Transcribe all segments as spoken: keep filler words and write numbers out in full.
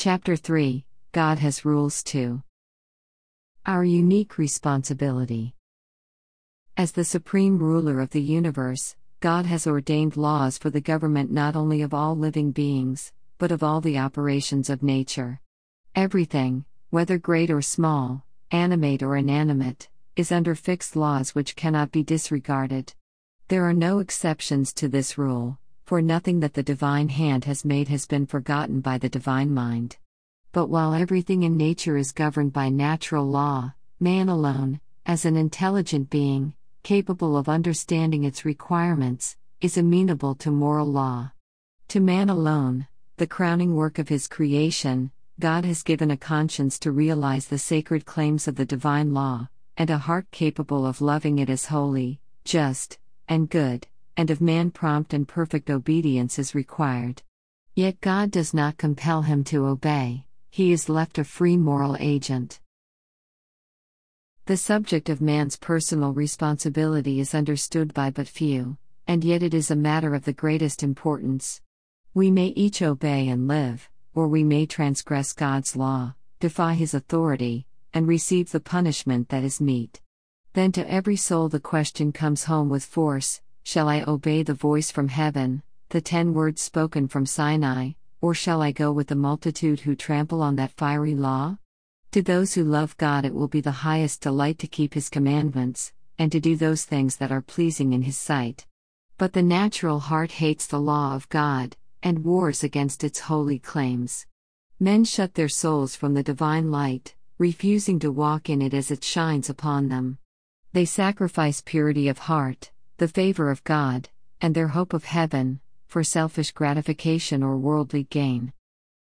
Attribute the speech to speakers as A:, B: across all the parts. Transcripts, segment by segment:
A: Chapter three God has rules too. Our unique responsibility. As the supreme ruler of the universe, God has ordained laws for the government not only of all living beings, but of all the operations of nature. Everything, whether great or small, animate or inanimate, is under fixed laws which cannot be disregarded. There are no exceptions to this rule, for nothing that the divine hand has made has been forgotten by the divine mind. But while everything in nature is governed by natural law, man alone, as an intelligent being, capable of understanding its requirements, is amenable to moral law. To man alone, the crowning work of his creation, God has given a conscience to realize the sacred claims of the divine law, and a heart capable of loving it as holy, just, and good, and of man prompt and perfect obedience is required. Yet God does not compel him to obey, he is left a free moral agent. The subject of man's personal responsibility is understood by but few, and yet it is a matter of the greatest importance. We may each obey and live, or we may transgress God's law, defy his authority, and receive the punishment that is meet. Then to every soul the question comes home with force: shall I obey the voice from heaven, the ten words spoken from Sinai, or shall I go with the multitude who trample on that fiery law? To those who love God it will be the highest delight to keep his commandments, and to do those things that are pleasing in his sight. But the natural heart hates the law of God, and wars against its holy claims. Men shut their souls from the divine light, refusing to walk in it as it shines upon them. They sacrifice purity of heart, the favor of God, and their hope of heaven, for selfish gratification or worldly gain.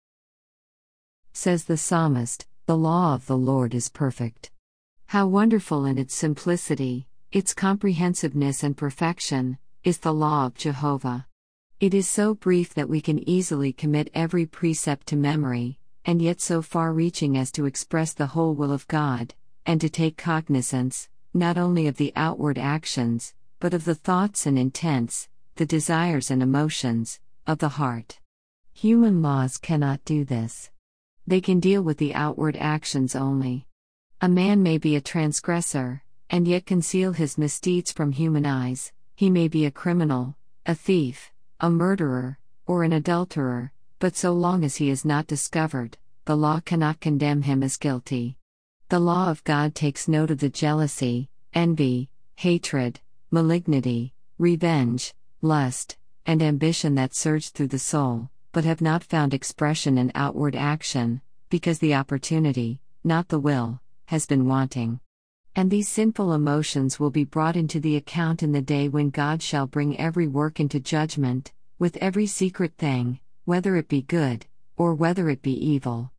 A: Says the psalmist, "The law of the Lord is perfect." How wonderful in its simplicity, its comprehensiveness and perfection, is the law of Jehovah. It is so brief that we can easily commit every precept to memory, and yet so far-reaching as to express the whole will of God, and to take cognizance, not only of the outward actions, but of the thoughts and intents, the desires and emotions, of the heart. Human laws cannot do this. They can deal with the outward actions only. A man may be a transgressor, and yet conceal his misdeeds from human eyes. He may be a criminal, a thief, a murderer, or an adulterer, but so long as he is not discovered, the law cannot condemn him as guilty. The law of God takes note of the jealousy, envy, hatred, malignity, revenge, lust, and ambition that surge through the soul, but have not found expression in outward action, because the opportunity, not the will, has been wanting. And these sinful emotions will be brought into the account in the day when God shall bring every work into judgment, with every secret thing, whether it be good, or whether it be evil.